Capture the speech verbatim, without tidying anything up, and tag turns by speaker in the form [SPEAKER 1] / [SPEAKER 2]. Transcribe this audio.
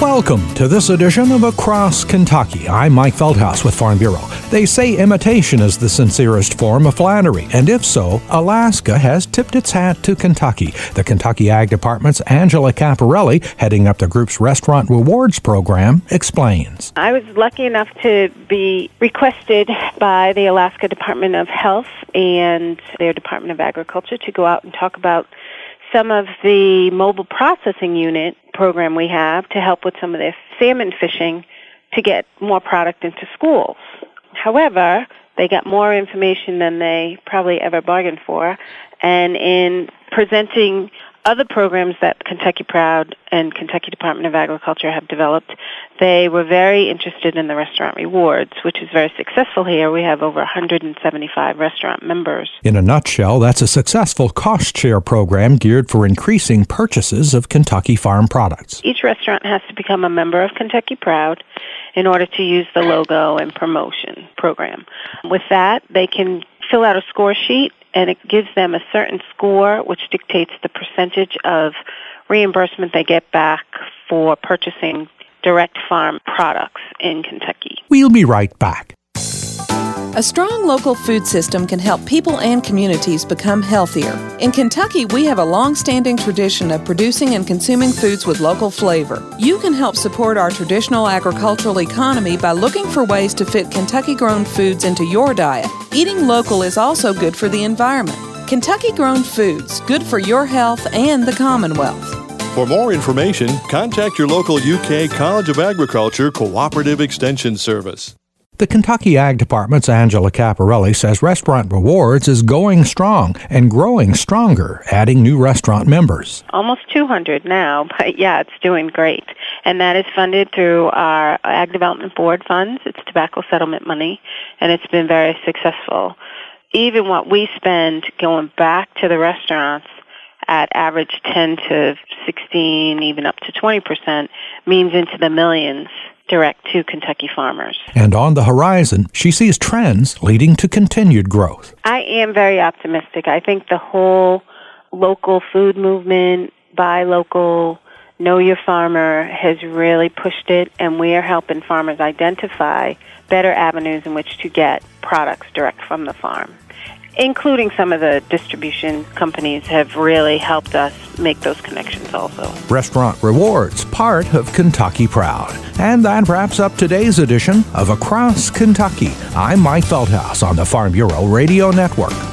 [SPEAKER 1] Welcome to this edition of Across Kentucky. I'm Mike Feldhaus with Farm Bureau. They say imitation is the sincerest form of flattery, and if so, Alaska has tipped its hat to Kentucky. The Kentucky Ag Department's Angela Caparelli, heading up the group's Restaurant Rewards program, explains.
[SPEAKER 2] I was lucky enough to be requested by the Alaska Department of Health and their Department of Agriculture to go out and talk about some of the mobile processing unit program we have to help with some of their salmon fishing to get more product into schools. However, they got more information than they probably ever bargained for, and in presenting other programs that Kentucky Proud and Kentucky Department of Agriculture have developed, they were very interested in the Restaurant Rewards, which is very successful here. We have over one hundred seventy-five restaurant members.
[SPEAKER 1] In a nutshell, that's a successful cost-share program geared for increasing purchases of Kentucky farm products.
[SPEAKER 2] Each restaurant has to become a member of Kentucky Proud in order to use the logo and promotion program. With that, they can fill out a score sheet, and it gives them a certain score, which dictates the percentage of reimbursement they get back for purchasing direct farm products in Kentucky.
[SPEAKER 1] We'll be right back.
[SPEAKER 3] A strong local food system can help people and communities become healthier. In Kentucky, we have a long-standing tradition of producing and consuming foods with local flavor. You can help support our traditional agricultural economy by looking for ways to fit Kentucky-grown foods into your diet. Eating local is also good for the environment. Kentucky-grown foods, good for your health and the Commonwealth.
[SPEAKER 4] For more information, contact your local U K College of Agriculture Cooperative Extension Service.
[SPEAKER 1] The Kentucky Ag Department's Angela Caparelli says Restaurant Rewards is going strong and growing stronger, adding new restaurant members.
[SPEAKER 2] Almost two hundred now, but yeah, it's doing great. And that is funded through our Ag Development Board funds. It's tobacco settlement money, and it's been very successful. Even what we spend going back to the restaurants at average ten to sixteen, even up to twenty percent, means into the millions direct to Kentucky farmers.
[SPEAKER 1] And on the horizon, she sees trends leading to continued growth.
[SPEAKER 2] I am very optimistic. I think the whole local food movement, buy local, know your farmer, has really pushed it, and we are helping farmers identify better avenues in which to get products direct from the farm, including some of the distribution companies have really helped us make those connections also.
[SPEAKER 1] Restaurant Rewards, part of Kentucky Proud. And that wraps up today's edition of Across Kentucky. I'm Mike Feldhaus on the Farm Bureau Radio Network.